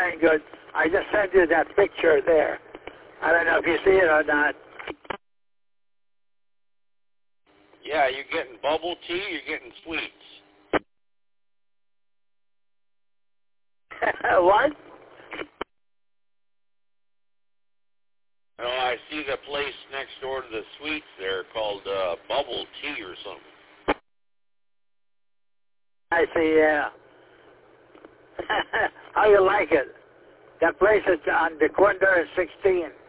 smelling good. I just sent you that picture there. I don't know if you see it or not. Yeah, you're getting bubble tea, you're getting sweets. What? Oh, I see the place next door to the sweets there called Bubble Tea or something. I see, yeah. How you like it? That place is on the corner of 16.